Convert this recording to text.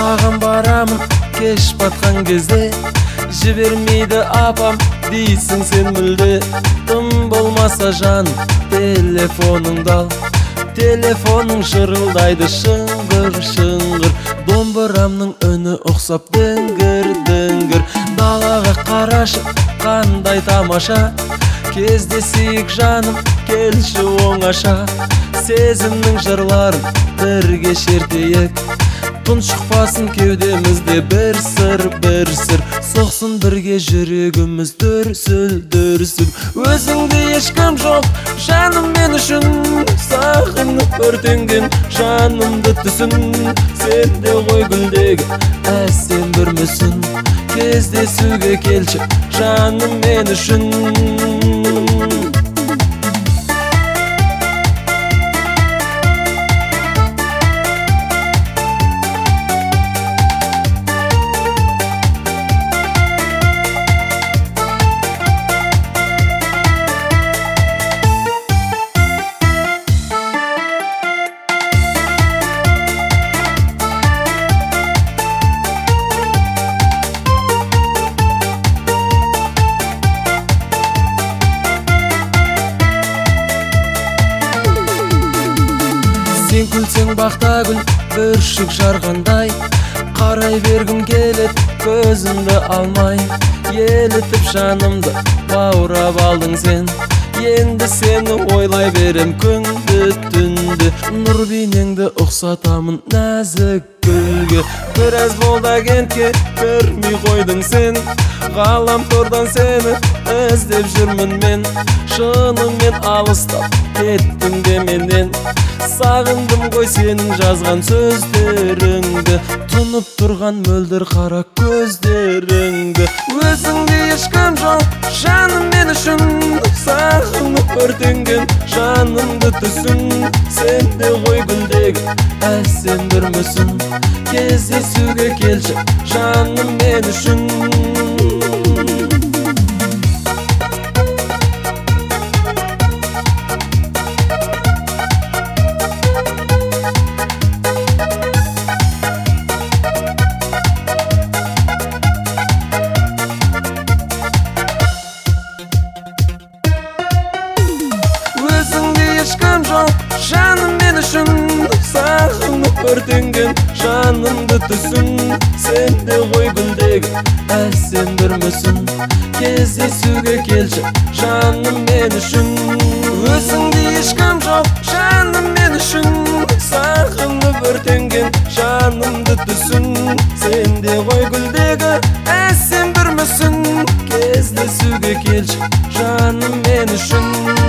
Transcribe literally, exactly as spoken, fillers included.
саған барамын кеш батқан кезде, жібермейді апам дейсің сен мүлде. Тым болмаса жан телефоныңды ал, телефоның шырылдайды шыңғыр шыңғыр, домбырамның үні ұқсап діңгір діңгір. Далаға қарашы қандай тамаша, кездесейік жаным келші оңаша. Сезімнің жырларын бірге шертейік, тұншықпасын кеудемізде бір сыр бір сыр, соқсын бірге жүрегіміз дүрсіл дүрсіл. Өзіңде ешкім жоқ жаным мен үшін, сағынып өртенген жанымды түсін. Сенде ғой гүлдегі әсем бір мүсін, кездесуге келші жаным мен үшін. Сен күлсең бақта гүл бүршік жарғандай, қарай бергім келеді көзімді алмай. Елітіп жанымды баурап алдың сен, енді сені ойлай берем күнді түнді. Нұр бейнеңді ұқсатамын нәзік гүлге, біраз болды кентке көрмей қойдың сен. Ғаламтордан сені іздеп жүрмін мен, шынымен алыстап кеттің де менен. Сағындым ғой сенің жазған сөздеріңді, тұнып тұрған мөлдір қара көздеріңді. Өзіңде ешкім жоқ жаным мен үшін, сағынып өртенген жанымды түсін. Сенде ғой гүлдегі әсем бір мүсін, кездесуге келші жаным мен үшін. Ешкім жоқ жаным мен үшін, сағынып өртенген жанымды түсін. Сенде ғой гүлдегі әсем бір мүсін, кездесуге келші жаным мен үшін. Өзіңде ешкім жоқ жаным мен үшін, сағынып өртенген жанымды түсін. Сенде ғой гүлдегі әсем бір мүсін, кездесуге келші жаным мен үшін.